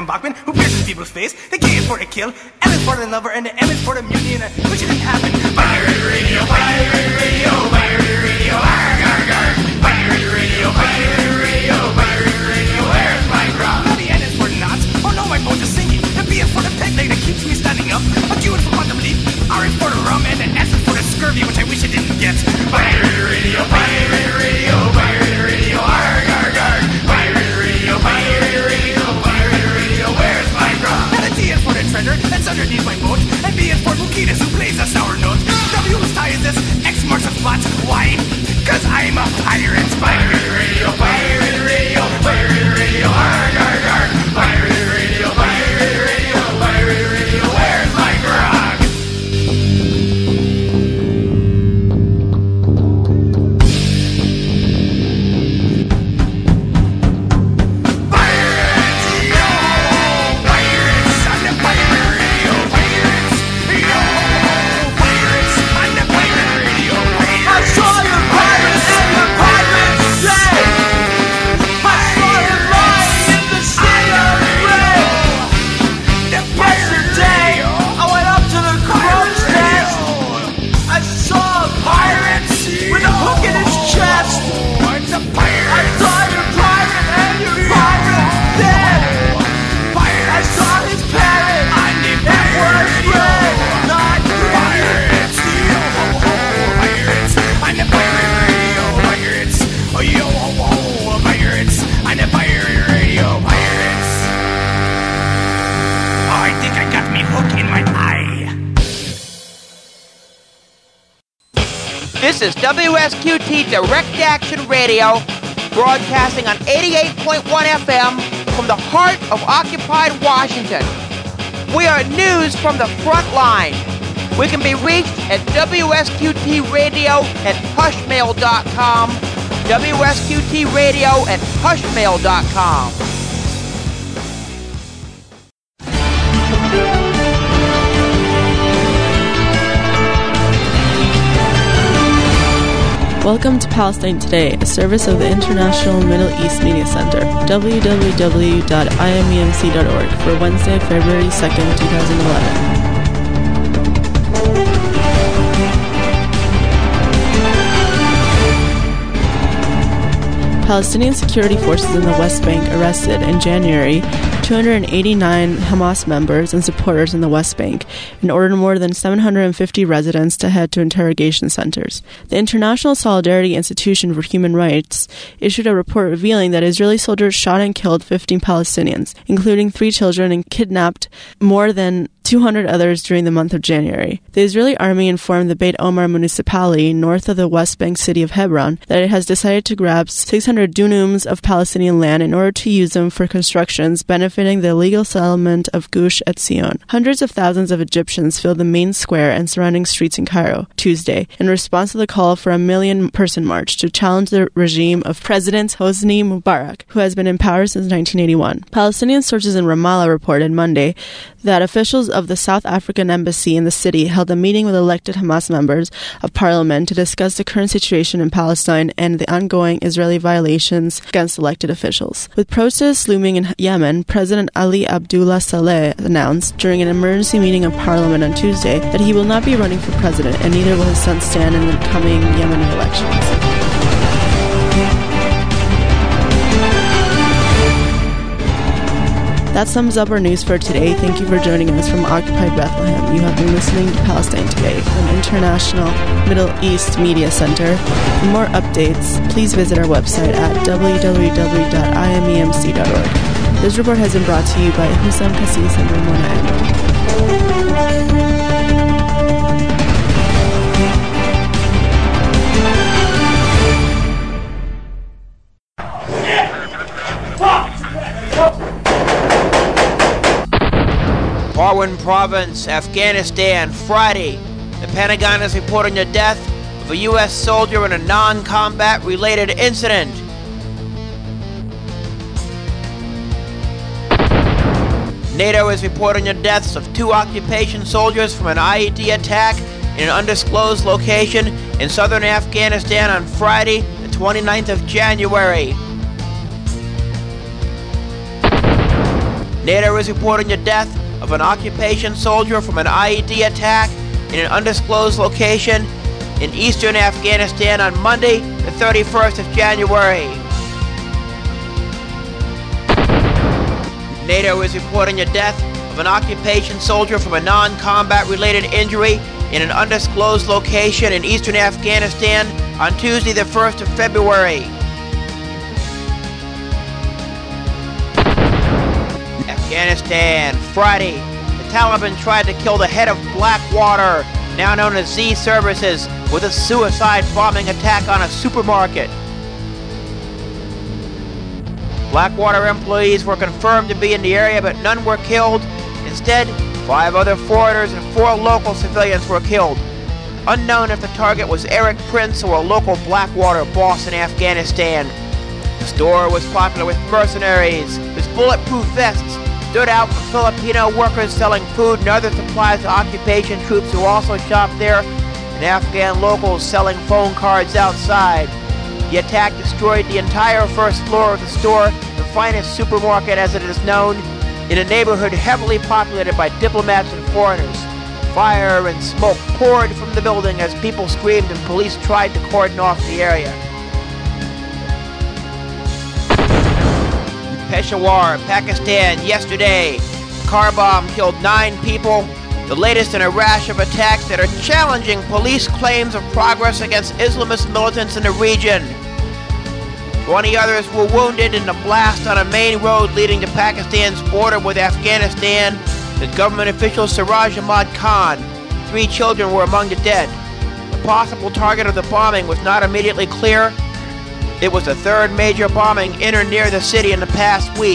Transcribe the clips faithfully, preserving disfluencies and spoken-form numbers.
John Bachman, who pierces people's face. The K is for the kill, L is for the lover, and the M is for the mutiny, and I wish it didn't happen. Pirate radio, pirate radio, pirate radio, arg, arg, arg. Pirate radio, pirate radio, pirate radio, where's my grog? Now the N is for the knots, oh no, my boat is sinking. The B is for the peg leg that keeps me standing up. A Q is for quantum leap, R is for the rum, and the S is for the scurvy, which I wish I didn't get. Pirate radio, pirate radio, pirate radio, arg, arg, arg. Pirate radio, pirate radio, pirate radio, where's my grog? And the T is for the treasure that's underneath my boat, and B is for Bukitas, who plays a sour note. W whose tie is this, X marks the spot. Why? Cause I'm a pirate. Pirate radio, pirate radio, pirate radio, arg, arg, arg. Pirate radio, pirate radio, pirate radio, where's my grog? Pirates, yo! Pirates on the pirate radio, pirates, yo! Pirates on the pirate radio, pirates. I saw your pirates and your pirates say, I saw you lying in the sea of red. Yesterday, I went up to the crow's nest. I saw a pirate with a hook in his chest. It's a pirate. I saw your pirate and your pirate dead. I saw his parrot. It was red, not green. Pirates, yo ho ho, pirates. I'm the pirate radio, pirates. Oh yo ho ho, pirates. I'm the pirate radio, pirates. Oh, I think I got me hook in my eye. This is W S Q T Direct Action Radio, broadcasting on eighty-eight point one F M from the heart of occupied Washington. We are news from the front line. We can be reached at W S Q T Radio at hushmail dot com, W S Q T Radio at hushmail dot com. Welcome to Palestine Today, a service of the International Middle East Media Center, w w w dot i m e m c dot org, for Wednesday, February second, twenty eleven. Palestinian security forces in the West Bank arrested in January two hundred eighty-nine Hamas members and supporters in the West Bank and ordered more than seven hundred fifty residents to head to interrogation centers. The International Solidarity Institution for Human Rights issued a report revealing that Israeli soldiers shot and killed fifteen Palestinians, including three children, and kidnapped more than two hundred others during the month of January. The Israeli army informed the Beit Omar municipality north of the West Bank city of Hebron that it has decided to grab six hundred dunums of Palestinian land in order to use them for constructions benefiting the illegal settlement of Gush Etzion. Hundreds of thousands of Egyptians filled the main square and surrounding streets in Cairo Tuesday in response to the call for a million-person march to challenge the regime of President Hosni Mubarak, who has been in power since nineteen eighty-one. Palestinian sources in Ramallah reported Monday that officials of the South African embassy in the city held a meeting with elected Hamas members of parliament to discuss the current situation in Palestine and the ongoing Israeli violations against elected officials. With protests looming in Yemen, President Ali Abdullah Saleh announced during an emergency meeting of parliament on Tuesday that he will not be running for president, and neither will his son stand in the coming Yemeni elections. That sums up our news for today. Thank you for joining us from Occupied Bethlehem. You have been listening to Palestine Today from International Middle East Media Center. For more updates, please visit our website at w w w dot i m e m c dot org. This report has been brought to you by Hussam Kassis and Ramona Endo. Parwan Province, Afghanistan, Friday. The Pentagon is reporting the death of a U S soldier in a non-combat related incident. NATO is reporting the deaths of two occupation soldiers from an I E D attack in an undisclosed location in southern Afghanistan on Friday, the twenty-ninth of January. NATO is reporting the death of an occupation soldier from an I E D attack in an undisclosed location in eastern Afghanistan on Monday, the thirty-first of January. NATO is reporting the death of an occupation soldier from a non-combat related injury in an undisclosed location in eastern Afghanistan on Tuesday, the first of February. Afghanistan, Friday, the Taliban tried to kill the head of Blackwater, now known as Z Services, with a suicide bombing attack on a supermarket. Blackwater employees were confirmed to be in the area, but none were killed. Instead, five other foreigners and four local civilians were killed. Unknown if the target was Eric Prince or a local Blackwater boss in Afghanistan. The store was popular with mercenaries whose bulletproof vests stood out for Filipino workers selling food and other supplies to occupation troops who also shopped there, and Afghan locals selling phone cards outside. The attack destroyed the entire first floor of the store, the finest supermarket as it is known, in a neighborhood heavily populated by diplomats and foreigners. Fire and smoke poured from the building as people screamed and police tried to cordon off the area. Peshawar, Pakistan, yesterday. A car bomb killed nine people, the latest in a rash of attacks that are challenging police claims of progress against Islamist militants in the region. twenty others were wounded in a blast on a main road leading to Pakistan's border with Afghanistan, said government official Siraj Ahmad Khan. Three children were among the dead. The possible target of the bombing was not immediately clear. It was the third major bombing in or near the city in the past week.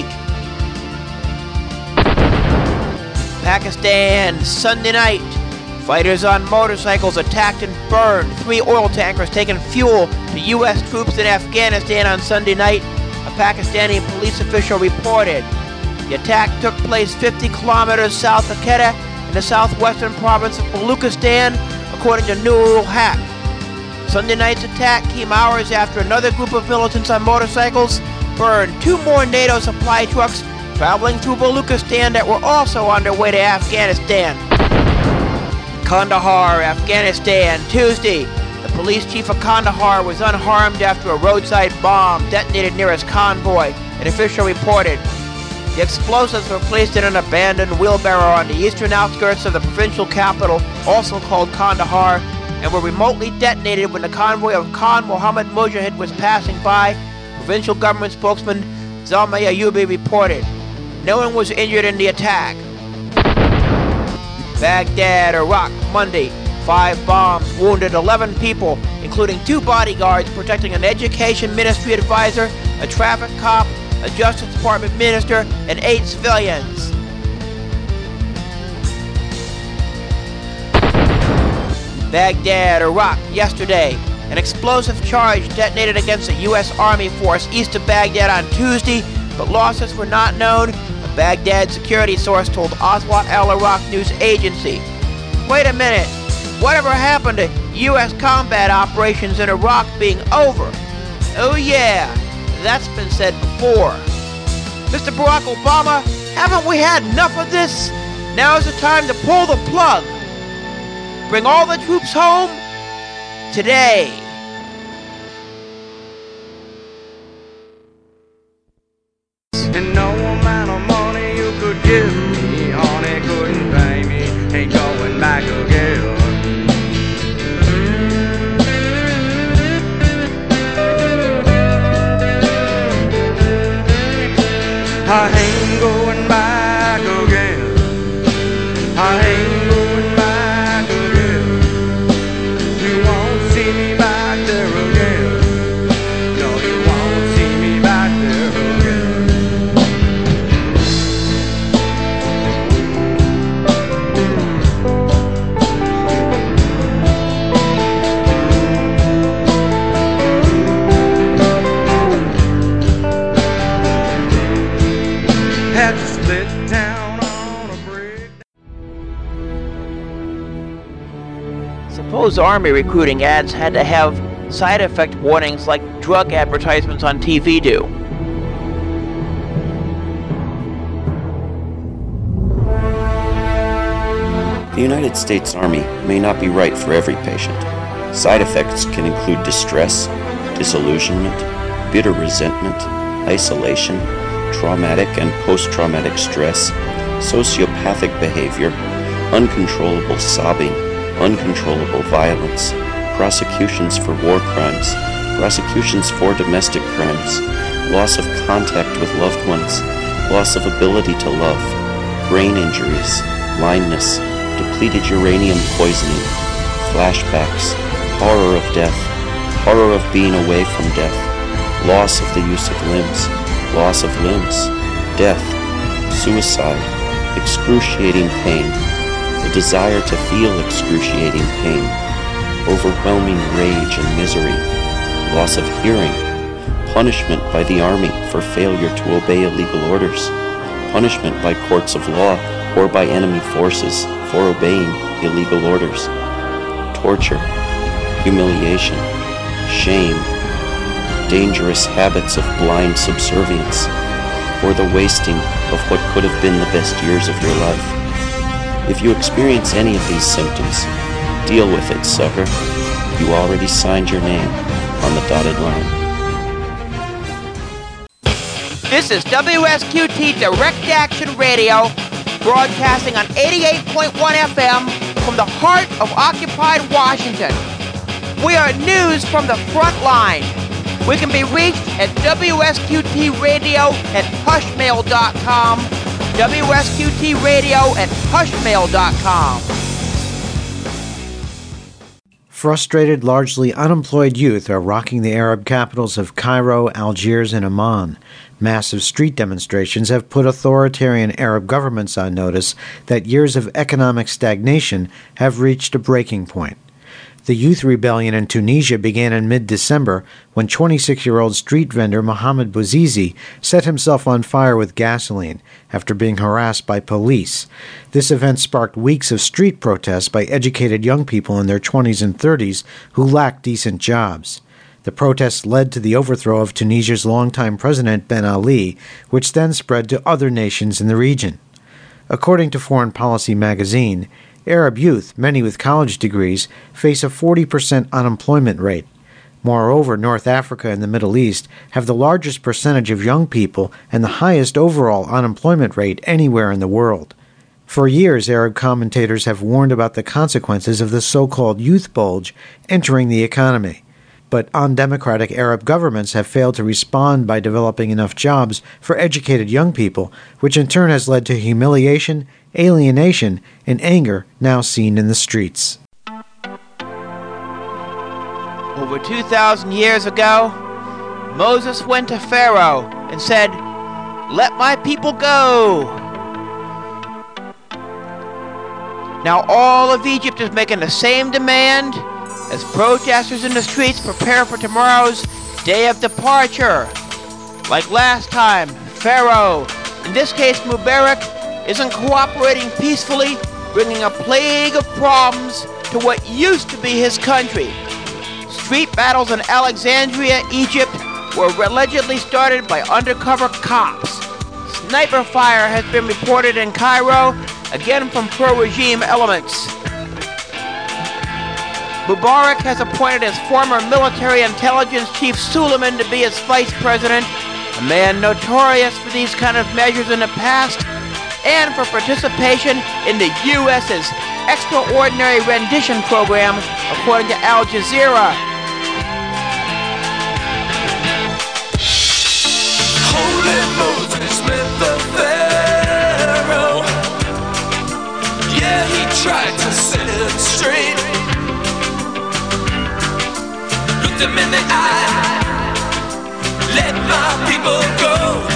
Pakistan, Sunday night. Fighters on motorcycles attacked and burned three oil tankers taking fuel to U S troops in Afghanistan on Sunday night, a Pakistani police official reported. The attack took place fifty kilometers south of Quetta in the southwestern province of Baluchistan, according to Nurul Haq. Sunday night's attack came hours after another group of militants on motorcycles burned two more NATO supply trucks traveling through Baluchistan that were also on their way to Afghanistan. Kandahar, Afghanistan, Tuesday. The police chief of Kandahar was unharmed after a roadside bomb detonated near his convoy, an official reported. The explosives were placed in an abandoned wheelbarrow on the eastern outskirts of the provincial capital, also called Kandahar, and were remotely detonated when the convoy of Khan Mohammed Mujahid was passing by, provincial government spokesman Zalmay Ayubi reported. No one was injured in the attack. Baghdad, Iraq, Monday. Five bombs wounded eleven people, including two bodyguards protecting an education ministry advisor, a traffic cop, a Justice Department minister, and eight civilians. Baghdad, Iraq, yesterday. An explosive charge detonated against a U S Army force east of Baghdad on Tuesday, but losses were not known, a Baghdad security source told Aswat al-Iraq news agency. Wait a minute, whatever happened to U S combat operations in Iraq being over? Oh yeah, that's been said before. Mister Barack Obama, haven't we had enough of this? Now is the time to pull the plug. Bring all the troops home today. And no amount of money you could give me, honey, couldn't pay me. Ain't going back again. I ain't going back again. I ain't going back again. You won't see me back there again. No, you won't see me back there again. Had to split town on a brick. Suppose Army recruiting ads had to have side effect warnings like drug advertisements on T V do. The United States Army may not be right for every patient. Side effects can include distress, disillusionment, bitter resentment, isolation, traumatic and post-traumatic stress, sociopathic behavior, uncontrollable sobbing, uncontrollable violence, prosecutions for war crimes, prosecutions for domestic crimes, loss of contact with loved ones, loss of ability to love, brain injuries, blindness, depleted uranium poisoning, flashbacks, horror of death, horror of being away from death, loss of the use of limbs, loss of limbs, death, suicide, excruciating pain, the desire to feel excruciating pain, overwhelming rage and misery, loss of hearing, punishment by the Army for failure to obey illegal orders, punishment by courts of law or by enemy forces for obeying illegal orders, torture, humiliation, shame, dangerous habits of blind subservience, or the wasting of what could have been the best years of your life. If you experience any of these symptoms, deal with it, sucker. You already signed your name on the dotted line. This is W S Q T Direct Action Radio, broadcasting on eighty-eight point one F M from the heart of occupied Washington. We are news from the front line. We can be reached at W S Q T radio at hushmail dot com, W S Q T radio at hushmail dot com. Frustrated, largely unemployed youth are rocking the Arab capitals of Cairo, Algiers, and Amman. Massive street demonstrations have put authoritarian Arab governments on notice that years of economic stagnation have reached a breaking point. The youth rebellion in Tunisia began in mid-December when twenty-six-year-old street vendor Mohamed Bouzizi set himself on fire with gasoline after being harassed by police. This event sparked weeks of street protests by educated young people in their twenties and thirties who lacked decent jobs. The protests led to the overthrow of Tunisia's longtime president Ben Ali, which then spread to other nations in the region. According to Foreign Policy magazine, Arab youth, many with college degrees, face a forty percent unemployment rate. Moreover, North Africa and the Middle East have the largest percentage of young people and the highest overall unemployment rate anywhere in the world. For years, Arab commentators have warned about the consequences of the so-called youth bulge entering the economy. But undemocratic Arab governments have failed to respond by developing enough jobs for educated young people, which in turn has led to humiliation, alienation, and anger now seen in the streets. Over two thousand years ago, Moses went to Pharaoh and said, "Let my people go." Now all of Egypt is making the same demand as protesters in the streets prepare for tomorrow's day of departure. Like last time, Pharaoh, in this case Mubarak, isn't cooperating peacefully, bringing a plague of problems to what used to be his country. Street battles in Alexandria, Egypt, were allegedly started by undercover cops. Sniper fire has been reported in Cairo, again from pro-regime elements. Mubarak has appointed his former military intelligence chief Suleiman to be his vice president, a man notorious for these kind of measures in the past, and for participation in the U S's extraordinary rendition program, according to Al Jazeera. Holy Moses met the Pharaoh. Yeah, he tried to set it straight. Looked him in the eye. Let my people go.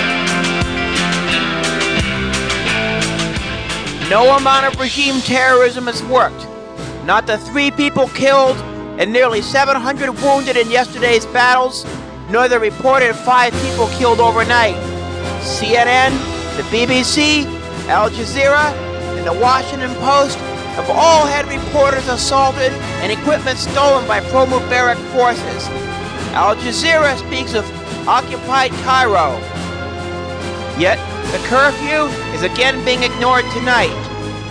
No amount of regime terrorism has worked. Not the three people killed and nearly seven hundred wounded in yesterday's battles, nor the reported five people killed overnight. C N N, the B B C, Al Jazeera, and the Washington Post have all had reporters assaulted and equipment stolen by pro-Mubarak forces. Al Jazeera speaks of occupied Cairo. Yet, the curfew is again being ignored tonight.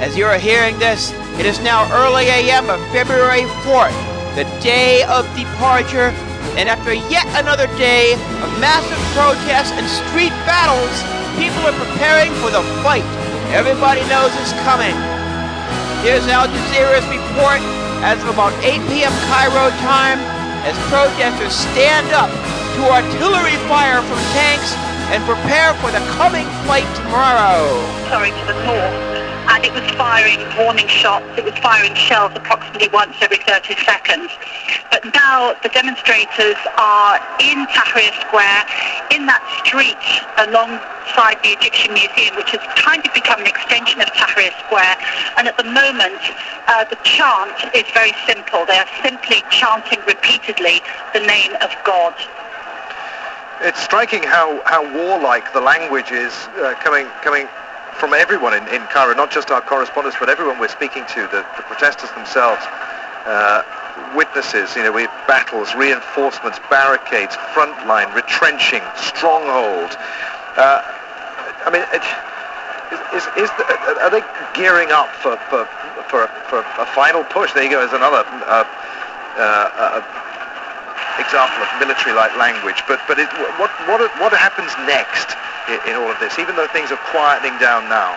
As you are hearing this, it is now early a m of February fourth, the day of departure, and after yet another day of massive protests and street battles, people are preparing for the fight everybody knows is coming. Here's Al Jazeera's report as of about eight p.m. Cairo time, as protesters stand up to artillery fire from tanks and prepare for the coming fight tomorrow. Sorry, to the north, and it was firing warning shots, it was firing shells approximately once every thirty seconds. But now the demonstrators are in Tahrir Square, in that street alongside the Egyptian Museum, which has kind of become an extension of Tahrir Square. And at the moment, uh, the chant is very simple. They are simply chanting repeatedly the name of God. It's striking how, how warlike the language is uh, coming coming from everyone in, in Cairo, not just our correspondents, but everyone we're speaking to, the, the protesters themselves, uh, witnesses, you know, we have battles, reinforcements, barricades, front line, retrenching, stronghold. Uh, I mean, it, is, is the, are they gearing up for, for, for, for a final push? There you go, there's another uh, uh, uh, example of military-like language, but but it, what what what happens next in, in all of this? Even though things are quietening down now.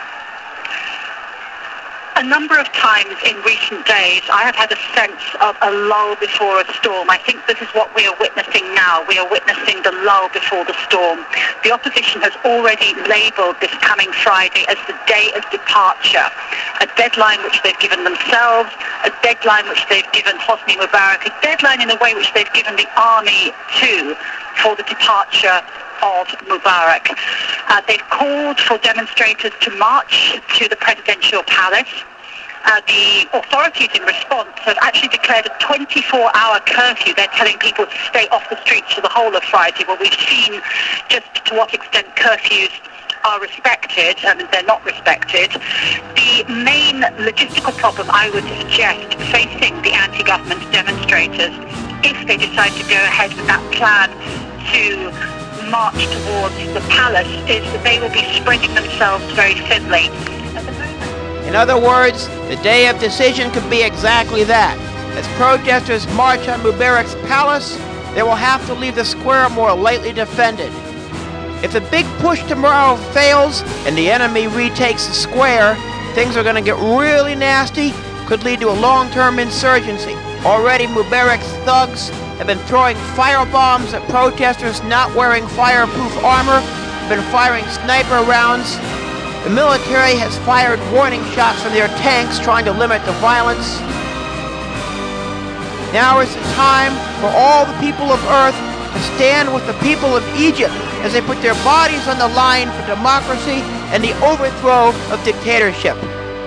A number of times in recent days, I have had a sense of a lull before a storm. I think this is what we are witnessing now. We are witnessing the lull before the storm. The opposition has already labelled this coming Friday as the day of departure, a deadline which they've given themselves, a deadline which they've given Hosni Mubarak, a deadline in a way which they've given the army too for the departure of Mubarak. Uh, they've called for demonstrators to march to the presidential palace. Uh, the authorities in response have actually declared a twenty-four hour curfew. They're telling people to stay off the streets for the whole of Friday. Well, we've seen just to what extent curfews are respected, and they're not respected. The main logistical problem, I would suggest, facing the anti-government demonstrators, if they decide to go ahead with that plan to march towards the palace, is that they will be spreading themselves very thinly. In other words, the day of decision could be exactly that. As protesters march on Mubarak's palace, they will have to leave the square more lightly defended. If the big push tomorrow fails and the enemy retakes the square, things are going to get really nasty, could lead to a long-term insurgency. Already Mubarak's thugs have been throwing firebombs at protesters not wearing fireproof armor, have been firing sniper rounds. The military has fired warning shots from their tanks trying to limit the violence. Now is the time for all the people of Earth to stand with the people of Egypt as they put their bodies on the line for democracy and the overthrow of dictatorship.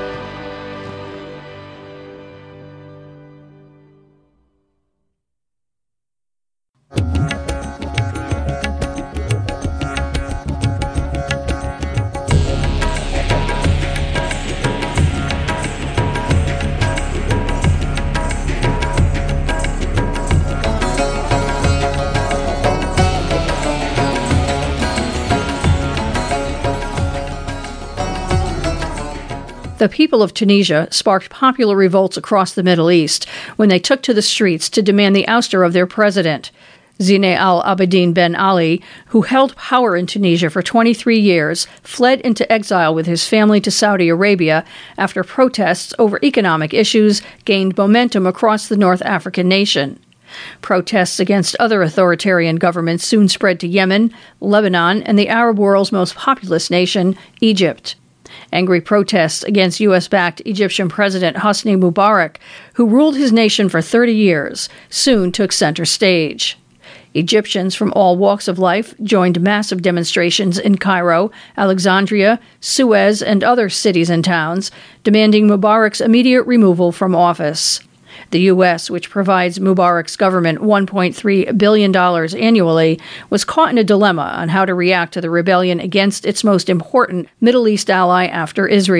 The people of Tunisia sparked popular revolts across the Middle East when they took to the streets to demand the ouster of their president. Zine al-Abidine Ben Ali, who held power in Tunisia for twenty-three years, fled into exile with his family to Saudi Arabia after protests over economic issues gained momentum across the North African nation. Protests against other authoritarian governments soon spread to Yemen, Lebanon, and the Arab world's most populous nation, Egypt. Angry protests against U S-backed Egyptian President Hosni Mubarak, who ruled his nation for thirty years, soon took center stage. Egyptians from all walks of life joined massive demonstrations in Cairo, Alexandria, Suez, and other cities and towns, demanding Mubarak's immediate removal from office. The U S, which provides Mubarak's government one point three billion dollars annually, was caught in a dilemma on how to react to the rebellion against its most important Middle East ally after Israel.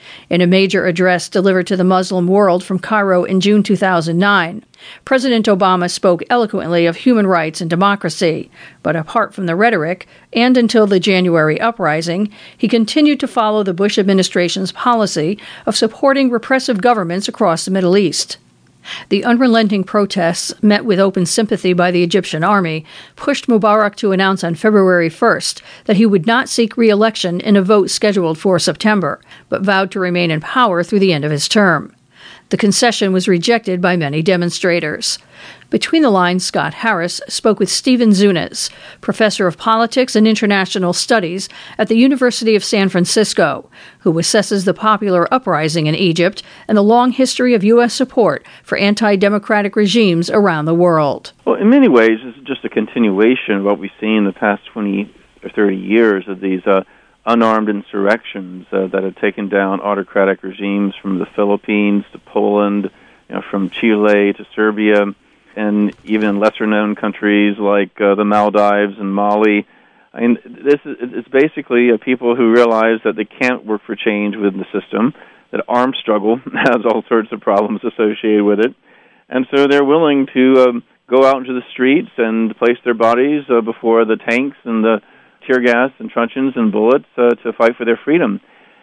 In a major address delivered to the Muslim world from Cairo in June two thousand nine, President Obama spoke eloquently of human rights and democracy, but apart from the rhetoric, and until the January uprising, he continued to follow the Bush administration's policy of supporting repressive governments across the Middle East. The unrelenting protests, met with open sympathy by the Egyptian army, pushed Mubarak to announce on February first that he would not seek re-election in a vote scheduled for September, but vowed to remain in power through the end of his term. The concession was rejected by many demonstrators. Between the lines, Scott Harris spoke with Stephen Zunes, professor of politics and international studies at the University of San Francisco, who assesses the popular uprising in Egypt and the long history of U S support for anti-democratic regimes around the world. Well, in many ways, it's just a continuation of what we've seen in the past twenty or thirty years of these uh, unarmed insurrections uh, that have taken down autocratic regimes from the Philippines to Poland, you know, from Chile to Serbia, and even lesser-known countries like uh, the Maldives and Mali. I mean, this is it's basically uh, people who realize that they can't work for change within the system, that armed struggle has all sorts of problems associated with it, and so they're willing to um, go out into the streets and place their bodies uh, before the tanks and the tear gas and truncheons and bullets uh, to fight for their freedom.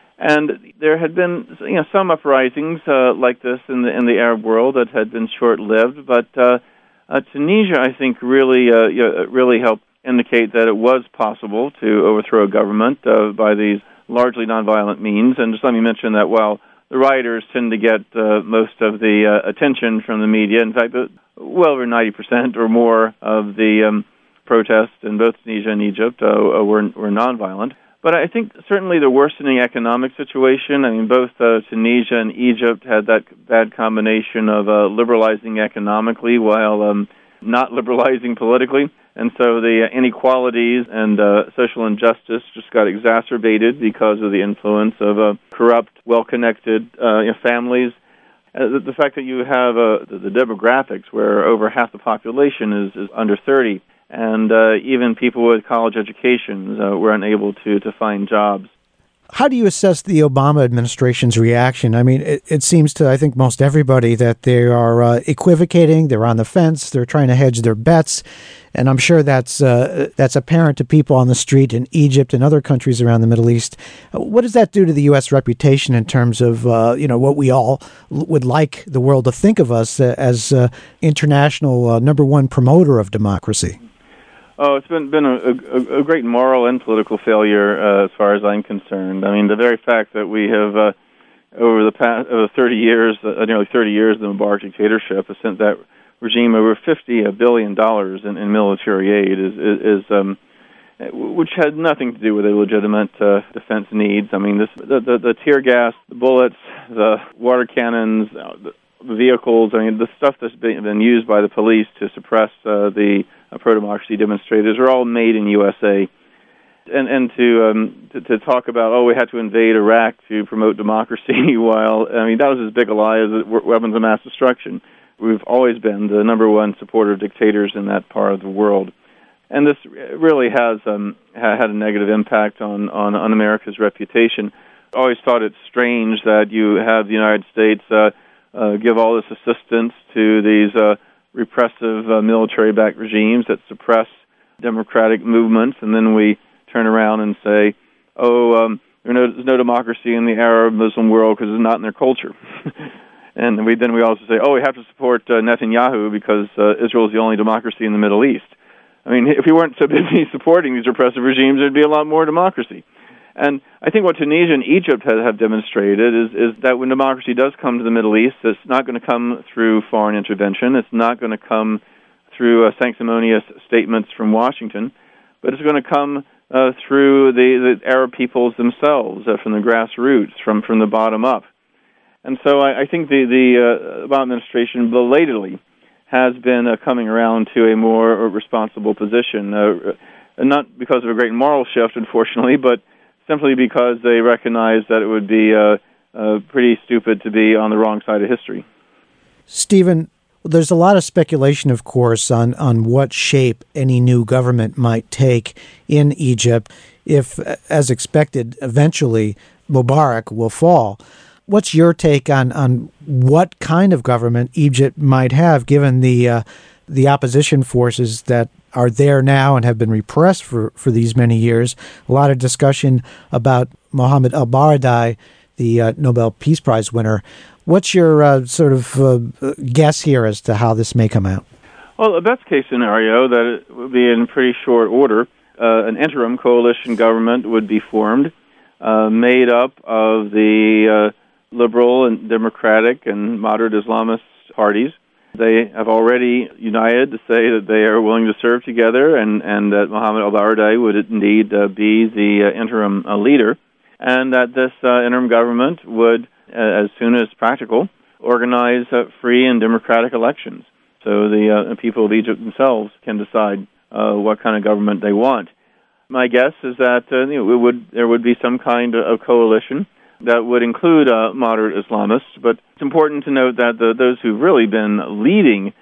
And there had been, you know, some uprisings uh, like this in the in the Arab world that had been short-lived, but uh, uh, Tunisia, I think, really uh, you know, really helped indicate that it was possible to overthrow a government uh, by these largely nonviolent means. And just let me mention that while the rioters tend to get uh, most of the uh, attention from the media, in fact, well over ninety percent or more of the um, protests in both Tunisia and Egypt uh, were were nonviolent. But I think certainly the worsening economic situation, I mean, both uh, Tunisia and Egypt had that bad combination of uh, liberalizing economically while um, not liberalizing politically. And so the inequalities and uh, social injustice just got exacerbated because of the influence of uh, corrupt, well-connected uh, you know, families. Uh, the, the fact that you have uh, the, the demographics where over half the population is, is under thirty, and uh, even people with college educations uh, were unable to, to find jobs. How do you assess the Obama administration's reaction? I mean, it, it seems to, I think, most everybody that they are uh, equivocating, they're on the fence, they're trying to hedge their bets, and I'm sure that's uh, that's apparent to people on the street in Egypt and other countries around the Middle East. What does that do to the U S reputation in terms of, uh, you know, what we all would like the world to think of us as uh, international uh, number one promoter of democracy? Oh, it's been been a, a, a great moral and political failure uh, as far as I'm concerned. I mean, the very fact that we have, uh, over the past over thirty years, uh, nearly thirty years of the Mubarak dictatorship, has sent that regime over fifty billion dollars in, in military aid, is, is, is um, which had nothing to do with a legitimate uh, defense needs. I mean, this the, the, the tear gas, the bullets, the water cannons, uh, the vehicles, I mean, the stuff that's been, been used by the police to suppress uh, the uh, pro-democracy demonstrators are all made in U S A. And and to, um, to to talk about, oh, we had to invade Iraq to promote democracy, while, I mean, that was as big a lie as weapons of mass destruction. We've always been the number one supporter of dictators in that part of the world. And this really has um, ha- had a negative impact on, on, on America's reputation. I always thought it strange that you have the United States uh, Uh, give all this assistance to these uh, repressive uh, military-backed regimes that suppress democratic movements, and then we turn around and say, oh, um, there's no, there's no democracy in the Arab Muslim world because it's not in their culture. And we then we also say, oh, we have to support uh, Netanyahu because uh, Israel is the only democracy in the Middle East. I mean, if we weren't so busy supporting these repressive regimes, there'd be a lot more democracy. And I think what Tunisia and Egypt have, have demonstrated is, is that when democracy does come to the Middle East, it's not going to come through foreign intervention. It's not going to come through uh, sanctimonious statements from Washington, but it's going to come uh, through the, the Arab peoples themselves, uh, from the grassroots, from, from the bottom up. And so I, I think the, the uh, Obama administration belatedly has been uh, coming around to a more responsible position, uh, not because of a great moral shift, unfortunately, but simply because they recognize that it would be uh, uh, pretty stupid to be on the wrong side of history. Stephen, there's a lot of speculation, of course, on, on what shape any new government might take in Egypt if, as expected, eventually Mubarak will fall. What's your take on, on what kind of government Egypt might have, given the uh, the opposition forces that are there now and have been repressed for, for these many years? A lot of discussion about Mohammed al-Baradei, the uh, Nobel Peace Prize winner. What's your uh, sort of uh, guess here as to how this may come out? Well, the best case scenario, that it would be in pretty short order, uh, an interim coalition government would be formed, uh, made up of the uh, liberal and democratic and moderate Islamist parties. They have already united to say that they are willing to serve together, and, and that Mohammed al-Baradei would indeed uh, be the uh, interim uh, leader, and that this uh, interim government would, uh, as soon as practical, organize uh, free and democratic elections. So the uh, people of Egypt themselves can decide uh, what kind of government they want. My guess is that uh, you know, it would there would be some kind of coalition that would include uh, moderate Islamists, but it's important to note that the, those who've really been leading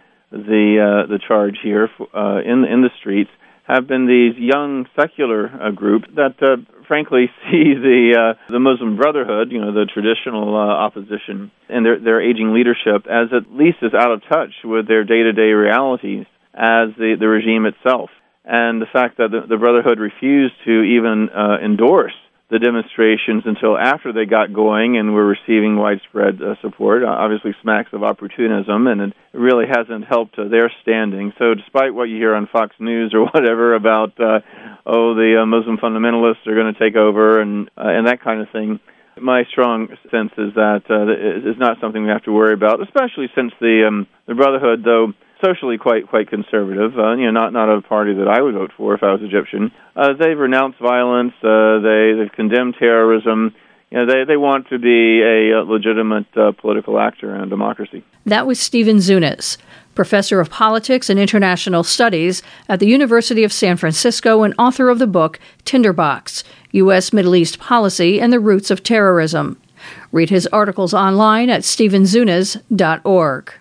the uh, the charge here uh, in in the streets have been these young secular uh, group that, uh, frankly, see the uh, the Muslim Brotherhood, you know, the traditional uh, opposition, and their their aging leadership as at least as out of touch with their day-to-day realities as the, the regime itself. And the fact that the, the Brotherhood refused to even uh, endorse the demonstrations until after they got going and were receiving widespread uh, support, uh, obviously smacks of opportunism, and it really hasn't helped uh, their standing. So despite what you hear on Fox News or whatever about, uh, oh, the uh, Muslim fundamentalists are going to take over and uh, and that kind of thing, my strong sense is that uh, it's not something we have to worry about, especially since the um, the Brotherhood, though socially quite quite conservative, uh, you know, not not a party that I would vote for if I was Egyptian. Uh, they've renounced violence. Uh, they they've condemned terrorism. You know, they they want to be a legitimate uh, political actor in a democracy. That was Stephen Zunes, professor of politics and international studies at the University of San Francisco and author of the book Tinderbox: U S Middle East Policy and the Roots of Terrorism. Read his articles online at stephen zunes dot org.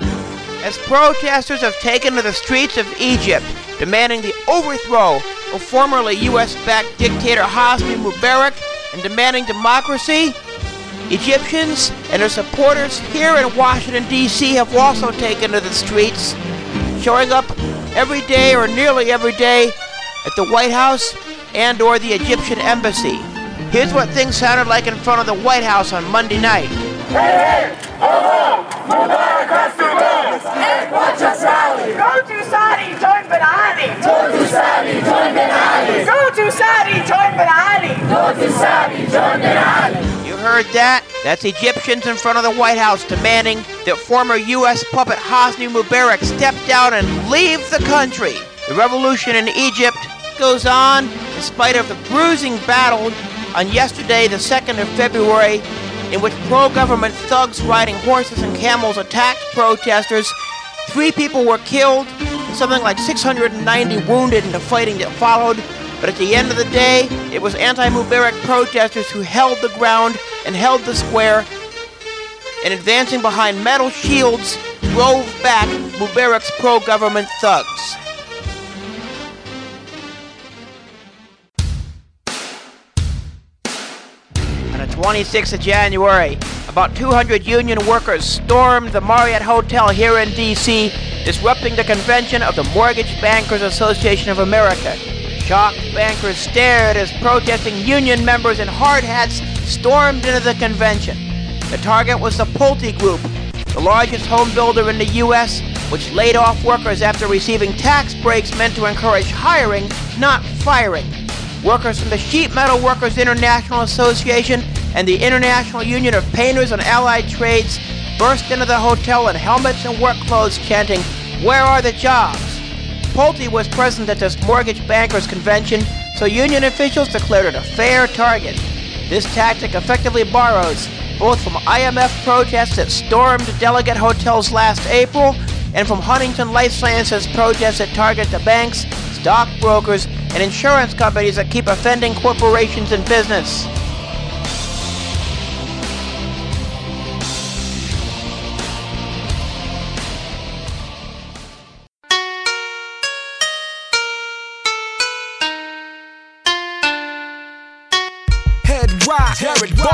As protesters have taken to the streets of Egypt, demanding the overthrow of formerly U S-backed dictator Hosni Mubarak and demanding democracy, Egyptians and their supporters here in Washington, D C have also taken to the streets, showing up every day or nearly every day at the White House and or the Egyptian embassy. Here's what things sounded like in front of the White House on Monday night. Hey, hey, Allah, Mubarak has to go. And watch us rally. Go to Saudi, join Ben Ali. Go to Saudi, join Ben Ali. Go to Saudi, join Ben Ali. Go to Saudi, join Ben Ali. You heard that? That's Egyptians in front of the White House demanding that former U S puppet Hosni Mubarak step down and leave the country. The revolution in Egypt goes on in spite of the bruising battle on yesterday, the second of February, in which pro-government thugs riding horses and camels attacked protesters. Three people were killed, and something like six hundred ninety wounded in the fighting that followed. But at the end of the day, it was anti-Mubarak protesters who held the ground and held the square, and advancing behind metal shields, drove back Mubarak's pro-government thugs. twenty-sixth of January, about two hundred union workers stormed the Marriott Hotel here in D C, disrupting the convention of the Mortgage Bankers Association of America. Shocked bankers stared as protesting union members in hard hats stormed into the convention. The target was the Pulte Group, the largest home builder in the U S, which laid off workers after receiving tax breaks meant to encourage hiring, not firing. Workers from the Sheet Metal Workers International Association and the International Union of Painters and Allied Trades burst into the hotel in helmets and work clothes chanting, "Where are the jobs?" Pulte was present at this mortgage bankers convention, so union officials declared it a fair target. This tactic effectively borrows both from I M F protests that stormed delegate hotels last April and from Huntington Life Sciences protests that target the banks, stockbrokers, and insurance companies that keep offending corporations in business. Head rock, Jared rock.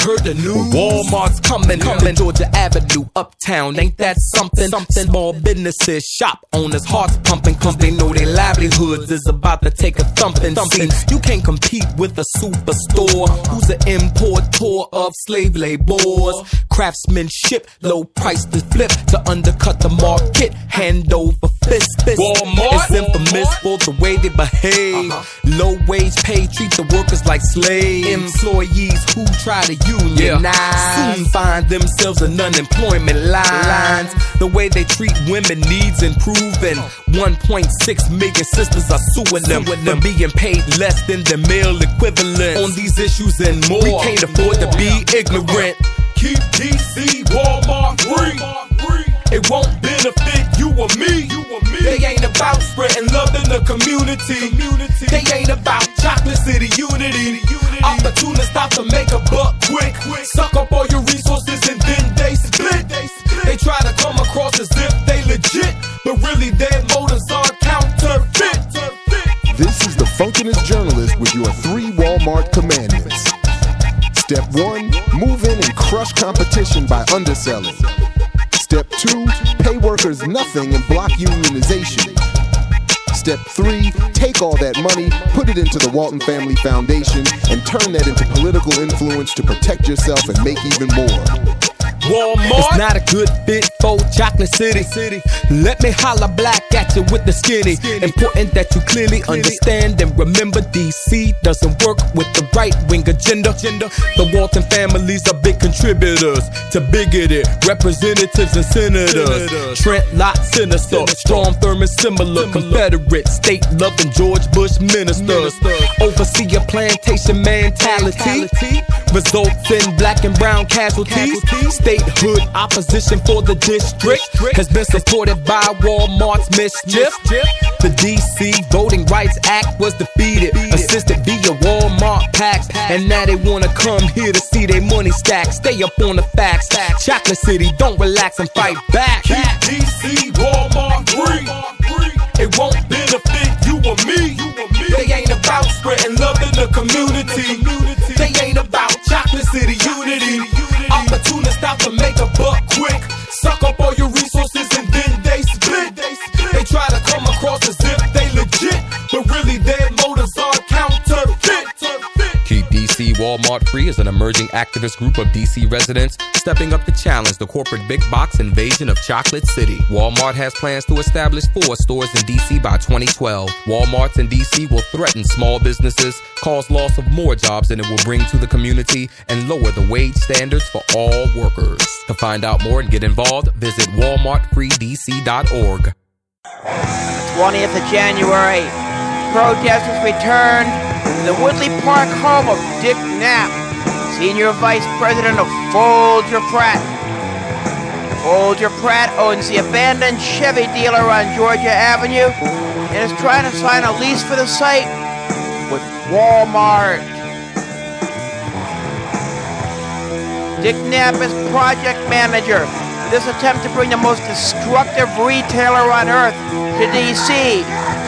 heard the news? Walmart's coming, coming Georgia Avenue, uptown. Ain't that something? Something. Small businesses, shop owners, hearts pumping, cause they know their livelihoods is about to take a thumping. thumping. You can't compete with a superstore who's an importer of slave labors. Craftsmanship, low price to flip to undercut the market, hand over fist. fist. Walmart is infamous for the way they behave. Uh-huh. Low wage pay, treat the workers like slaves. Employees who try to unionize yeah. soon find themselves in unemployment lines. The way they treat women needs improving. one point six million sisters are suing them for being paid less than the male equivalent. On these issues and more, we can't afford to be ignorant. Keep D C Walmart free. It won't benefit you or me. They ain't about spreading love in the community. They ain't about Chocolate City unity. Opportunists stop to make a buck quick. Suck up all your resources and then they split. They try to come across as if they legit, but really their motives are counterfeit. This is the Funkinest Journalist with your three Walmart commandments. Step one, move in and crush competition by underselling. Step two, pay workers nothing and block unionization. Step three, take all that money, put it into the Walton Family Foundation, and turn that into political influence to protect yourself and make even more. Walmart, it's not a good fit for Chocolate City. City. Let me holler black at you with the skinny. skinny. Important that you clearly, clearly understand and remember D C doesn't work with the right-wing agenda. agenda. The Walton families are big contributors to bigoted representatives and senators. senators. Trent Lott, Sinister, Strom Thurmond, similar, similar. Confederate, state-loving George Bush ministers. ministers. Oversee a plantation mentality, mentality. Results in black and brown casualties. casualties. Statehood opposition for the district has been supported by Walmart's mischief. The D C Voting Rights Act was defeated, assisted via Walmart PACs, and now they wanna come here to see their money stack. Stay up on the facts. Chocolate City, don't relax and fight back. Keep D C Walmart free. It won't benefit you or me. They ain't about spreading love in the community. They ain't about Chocolate City unity. Opportunists stop to make a buck quick. Suck up all your resources and then they split. They try to come across as if they legit, but really their motives are counterfeit. Keep D C Walmart Free is an emerging activist group of D C residents stepping up to challenge the corporate big box invasion of Chocolate City. Walmart has plans to establish four stores in D C by twenty twelve. Walmarts in D C will threaten small businesses, cause loss of more jobs than it will bring to the community, and lower the wage standards for all workers. To find out more and get involved, visit walmart free d c dot org. twentieth of January, protesters returned to the Woodley Park home of Dick Knapp, Senior Vice President of Folger Pratt. Folger Pratt owns the abandoned Chevy dealer on Georgia Avenue and is trying to sign a lease for the site with Walmart. Dick Knapp is project manager in this attempt to bring the most destructive retailer on earth to D C.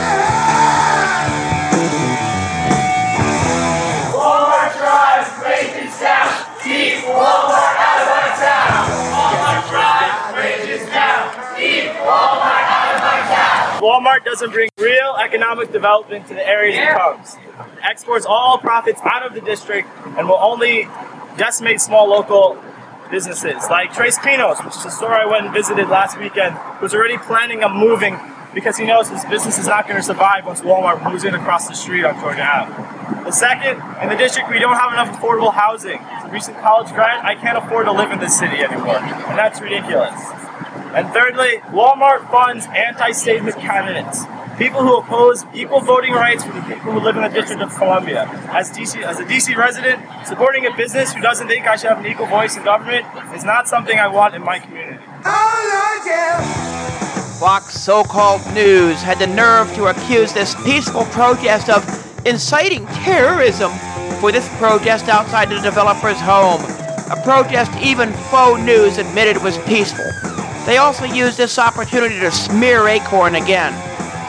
Walmart drives wages down. Keep Walmart out of our town. Walmart drives wages down. Keep Walmart out of our town. Walmart doesn't bring real economic development to the areas it comes. It exports all profits out of the district and will only decimate small local businesses like Tres Pinos, which is a store I went and visited last weekend, who's already planning on moving because he knows his business is not going to survive once Walmart moves in across the street on Georgia Avenue. The second, in the district, we don't have enough affordable housing. As a recent college grad, I can't afford to live in this city anymore, and that's ridiculous. And thirdly, Walmart funds anti-statement candidates, people who oppose equal voting rights for the people who live in the District of Columbia. As D C, as a D C resident, supporting a business who doesn't think I should have an equal voice in government is not something I want in my community. Oh, yeah. Fox so-called news had the nerve to accuse this peaceful protest of inciting terrorism for this protest outside the developer's home. A protest even faux news admitted was peaceful. They also used this opportunity to smear Acorn again.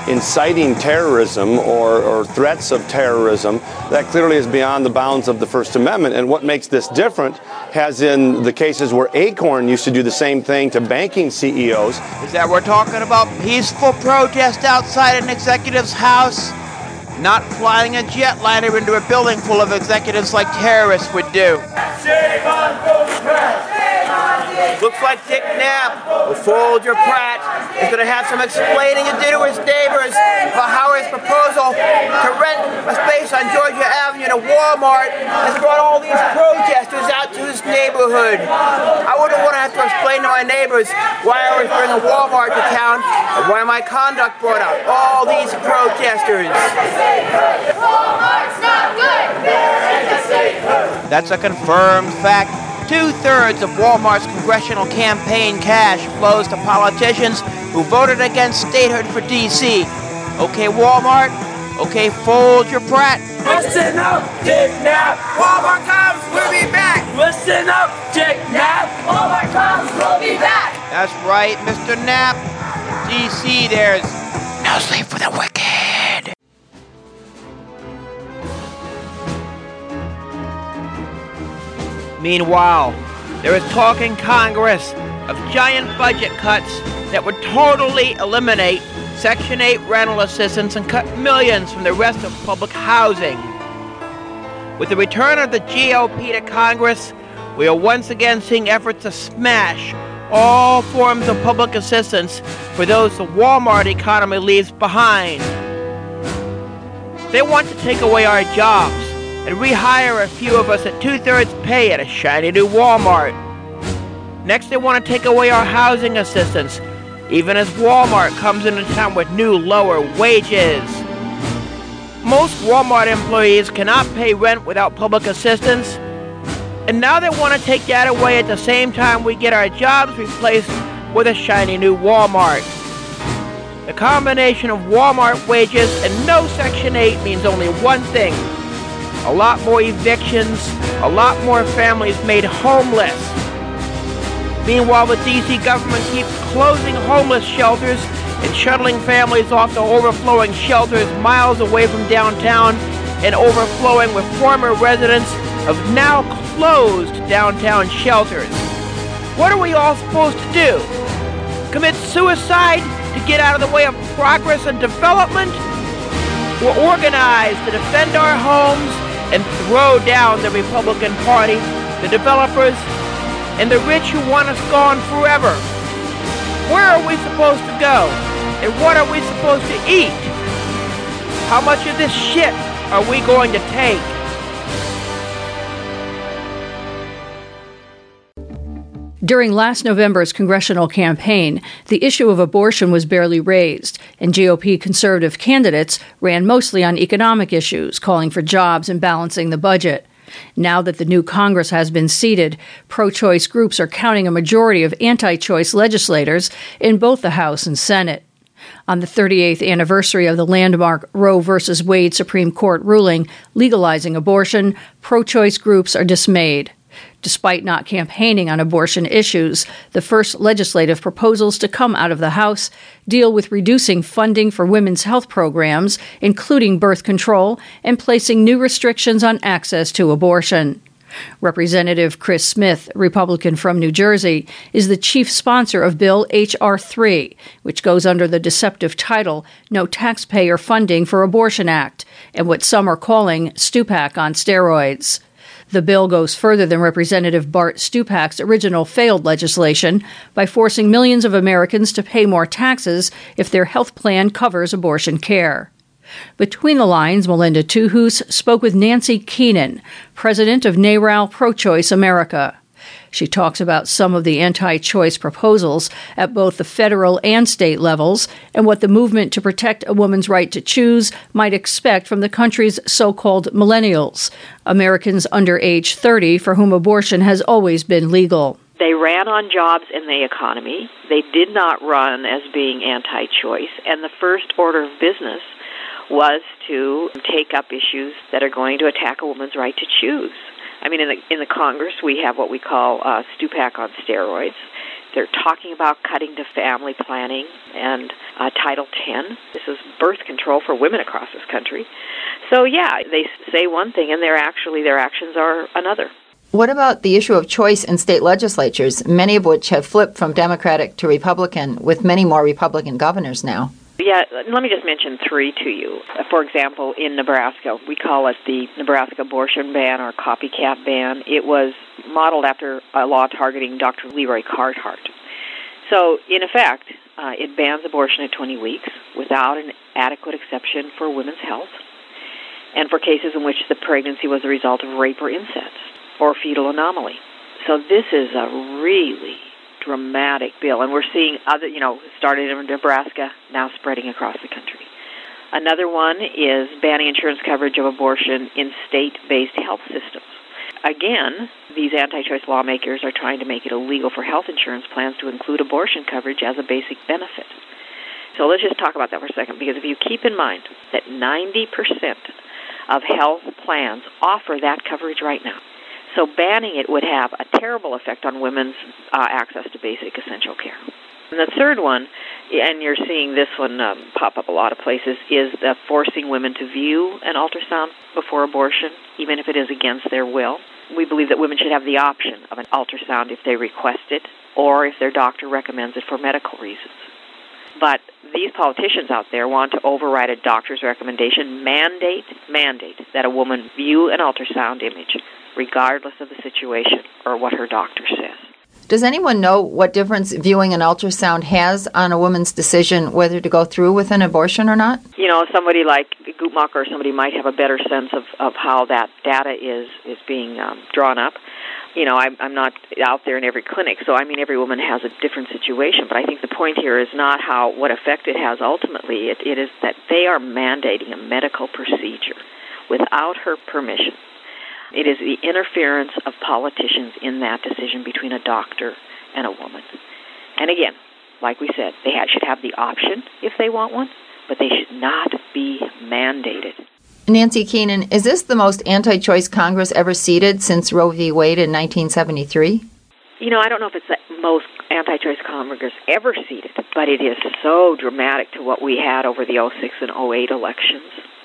inciting terrorism or, or threats of terrorism, that clearly is beyond the bounds of the First Amendment. And what makes this different, as in the cases where Acorn used to do the same thing to banking C E Os, is that we're talking about peaceful protest outside an executive's house, not flying a jetliner into a building full of executives like terrorists would do. Shame on those press! Looks like Dick Knapp, or Folger Pratt, is going to have some explaining to do to his neighbors about how his proposal to rent a space on Georgia Avenue to Walmart has brought all these protesters out to his neighborhood. I wouldn't want to have to explain to my neighbors why I was bringing Walmart to town and why my conduct brought out all these protesters. Walmart's not good! That's a confirmed fact. Two-thirds of Walmart's congressional campaign cash flows to politicians who voted against statehood for D C. Okay, Walmart. Okay, Folger Pratt. Listen up, Dick Knapp. Walmart comes, we'll be back. Listen up, Dick Knapp. Walmart comes, we'll be back. That's right, Mister Knapp. D C, there's no sleep for the wicked. Meanwhile, there is talk in Congress of giant budget cuts that would totally eliminate Section eight rental assistance and cut millions from the rest of public housing. With the return of the G O P to Congress, we are once again seeing efforts to smash all forms of public assistance for those the Walmart economy leaves behind. They want to take away our jobs and rehire a few of us at two-thirds pay at a shiny new Walmart. Next, they want to take away our housing assistance, even as Walmart comes into town with new lower wages. Most Walmart employees cannot pay rent without public assistance, and now they want to take that away at the same time we get our jobs replaced with a shiny new Walmart. The combination of Walmart wages and no Section eight means only one thing: a lot more evictions, a lot more families made homeless. Meanwhile, the D C government keeps closing homeless shelters and shuttling families off to overflowing shelters miles away from downtown and overflowing with former residents of now closed downtown shelters. What are we all supposed to do? Commit suicide to get out of the way of progress and development? Or organize to defend our homes and throw down the Republican Party, the developers, and the rich who want us gone forever? Where are we supposed to go? And what are we supposed to eat? How much of this shit are we going to take? During last November's congressional campaign, the issue of abortion was barely raised, and G O P conservative candidates ran mostly on economic issues, calling for jobs and balancing the budget. Now that the new Congress has been seated, pro-choice groups are counting a majority of anti-choice legislators in both the House and Senate. On the thirty-eighth anniversary of the landmark Roe v. Wade Supreme Court ruling legalizing abortion, pro-choice groups are dismayed. Despite not campaigning on abortion issues, the first legislative proposals to come out of the House deal with reducing funding for women's health programs, including birth control, and placing new restrictions on access to abortion. Representative Chris Smith, Republican from New Jersey, is the chief sponsor of Bill H R three, which goes under the deceptive title No Taxpayer Funding for Abortion Act, and what some are calling Stupak on steroids. The bill goes further than Representative Bart Stupak's original failed legislation by forcing millions of Americans to pay more taxes if their health plan covers abortion care. Between the lines, Melinda Tuhus spoke with Nancy Keenan, president of NARAL Pro-Choice America. She talks about some of the anti-choice proposals at both the federal and state levels and what the movement to protect a woman's right to choose might expect from the country's so-called millennials, Americans under age thirty for whom abortion has always been legal. They ran on jobs in the economy. They did not run as being anti-choice. And the first order of business was to take up issues that are going to attack a woman's right to choose. I mean, in the in the Congress, we have what we call uh, Stupak on steroids. They're talking about cutting to family planning and uh, Title ten. This is birth control for women across this country. So, yeah, they say one thing, and they're actually their actions are another. What about the issue of choice in state legislatures, many of which have flipped from Democratic to Republican, with many more Republican governors now? Yeah, let me just mention three to you. For example, in Nebraska, we call it the Nebraska abortion ban or copycat ban. It was modeled after a law targeting Doctor Leroy Carhart. So, in effect, uh, it bans abortion at twenty weeks without an adequate exception for women's health and for cases in which the pregnancy was a result of rape or incest or fetal anomaly. So this is a really dramatic bill, and we're seeing other, you know, started in Nebraska, now spreading across the country. Another one is banning insurance coverage of abortion in state-based health systems. Again, these anti-choice lawmakers are trying to make it illegal for health insurance plans to include abortion coverage as a basic benefit. So let's just talk about that for a second, because if you keep in mind that ninety percent of health plans offer that coverage right now, so banning it would have a terrible effect on women's uh, access to basic essential care. And the third one, and you're seeing this one um, pop up a lot of places, is the forcing women to view an ultrasound before abortion, even if it is against their will. We believe that women should have the option of an ultrasound if they request it or if their doctor recommends it for medical reasons. But these politicians out there want to override a doctor's recommendation, mandate, mandate that a woman view an ultrasound image, regardless of the situation or what her doctor says. Does anyone know what difference viewing an ultrasound has on a woman's decision whether to go through with an abortion or not? You know, somebody like Guttmacher or somebody might have a better sense of, of how that data is, is being um, drawn up. You know, I'm, I'm not out there in every clinic, so I mean every woman has a different situation, but I think the point here is not how what effect it has ultimately. It, it is that they are mandating a medical procedure without her permission. It is the interference of politicians in that decision between a doctor and a woman. And again, like we said, they ha- should have the option if they want one, but they should not be mandated. Nancy Keenan, is this the most anti-choice Congress ever seated since Roe v. Wade in nineteen seventy-three? You know, I don't know if it's the most anti-choice Congress ever seated, but it is so dramatic to what we had over the oh six and oh eight elections.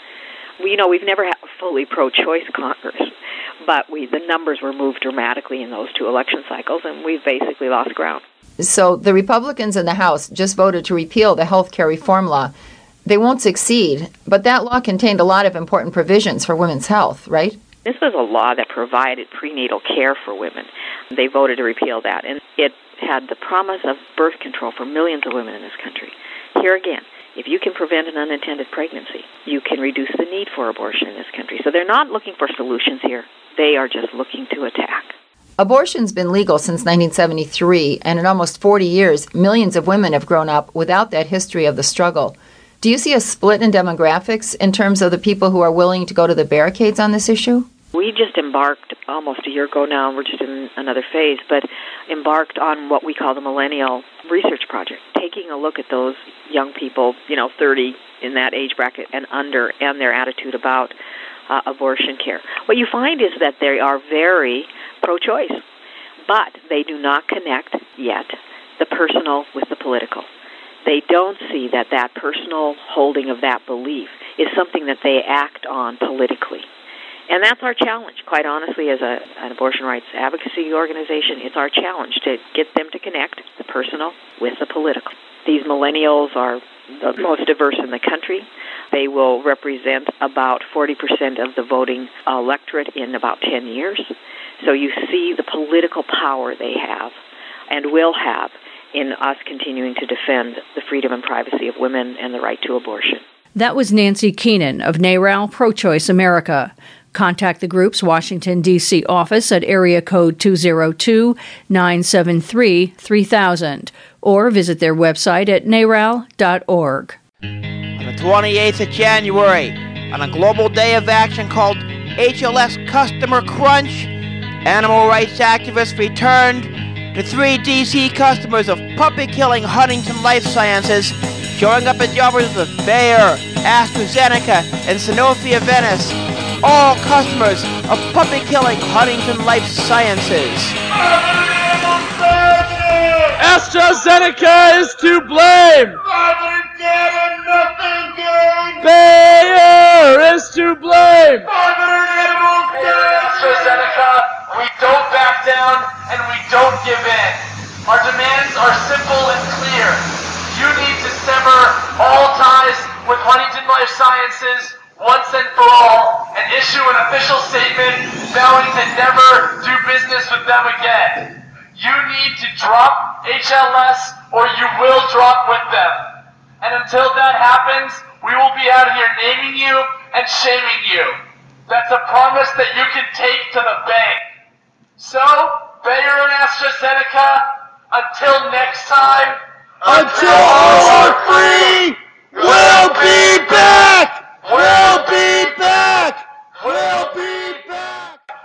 We, you know, we've never had a fully pro-choice Congress, but we the numbers were moved dramatically in those two election cycles, and we've basically lost ground. So the Republicans in the House just voted to repeal the health care reform law. They won't succeed, but that law contained a lot of important provisions for women's health, right? This was a law that provided prenatal care for women. They voted to repeal that, and it had the promise of birth control for millions of women in this country. Here again, if you can prevent an unintended pregnancy, you can reduce the need for abortion in this country. So they're not looking for solutions here. They are just looking to attack. Abortion's been legal since nineteen seventy-three, and in almost forty years, millions of women have grown up without that history of the struggle. Do you see a split in demographics in terms of the people who are willing to go to the barricades on this issue? We just embarked almost a year ago now, and we're just in another phase, but embarked on what we call the Millennial Research Project, taking a look at those young people, you know, thirty in that age bracket and under, and their attitude about uh, abortion care. What you find is that they are very pro-choice, but they do not connect yet the personal with the political. They don't see that that personal holding of that belief is something that they act on politically. And that's our challenge, quite honestly, as a, an abortion rights advocacy organization. It's our challenge to get them to connect the personal with the political. These millennials are the most diverse in the country. They will represent about forty percent of the voting electorate in about ten years. So you see the political power they have and will have in us continuing to defend the freedom and privacy of women and the right to abortion. That was Nancy Keenan of NARAL Pro-Choice America. Contact the group's Washington, D C office at area code two oh two, nine seven three, three thousand or visit their website at naral dot org. On the twenty-eighth of January, on a global day of action called H L S Customer Crunch, animal rights activists returned to three D C customers of puppy-killing Huntington Life Sciences, showing up at the offices of Bayer, AstraZeneca, and Sanofi of Venice, all customers of puppy-killing Huntington Life Sciences. AstraZeneca is to blame. Bayer is to blame. AstraZeneca, we don't back down and we don't give in. Our demands are simple and clear. You need to sever all ties with Huntington Life Sciences once and for all and issue an official statement vowing to never do business with them again. You need to drop H L S or you will drop with them. And until that happens, we will be out here naming you and shaming you. That's a promise that you can take to the bank. So, Bayer and AstraZeneca, until next time, until all are free, we'll be back! We'll be